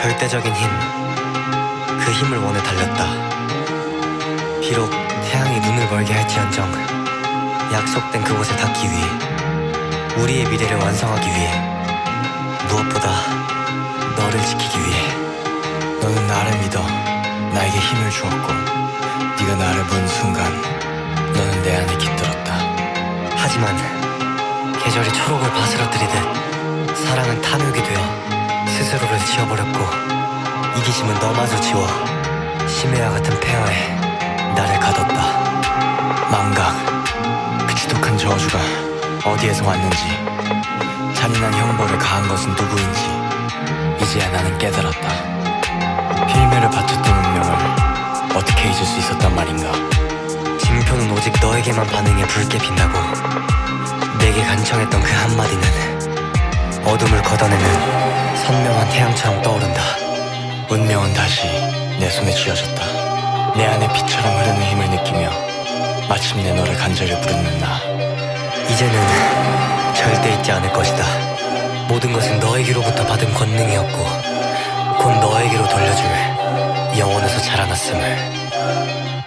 절대적인 힘, 그 힘을 원해 달렸다. 비록 태양이 눈을 멀게 할지언정 약속된 그곳에 닿기 위해, 우리의 미래를 완성하기 위해, 무엇보다 너를 지키기 위해. 너는 나를 믿어 나에게 힘을 주었고, 네가 나를 본 순간 너는 내 안에 깃들었다. 하지만 계절이 초록을 바스러뜨리듯 사랑은 탐욕이 되어 스스로를 지워버렸고, 이기심은 너마저 지워 심해와 같은 폐허에 나를 가뒀다. 망각, 그 지독한 저주가 어디에서 왔는지, 잔인한 형벌을 가한 것은 누구인지 이제야 나는 깨달았다. 필매를 바쳤던 운명을 어떻게 잊을 수 있었단 말인가. 징표는 오직 너에게만 반응해 붉게 빛나고, 내게 간청했던 그 한마디는 어둠을 걷어내는 선명한 태양처럼 떠오른다. 운명은 다시 내 손에 쥐어졌다. 내 안에 피처럼 흐르는 힘을 느끼며 마침내 너를 간절히 부르는 나. 이제는 절대 잊지 않을 것이다. 모든 것은 너에게로부터 받은 권능이었고 곧 너에게로 돌려줄 영원에서 자라났음을.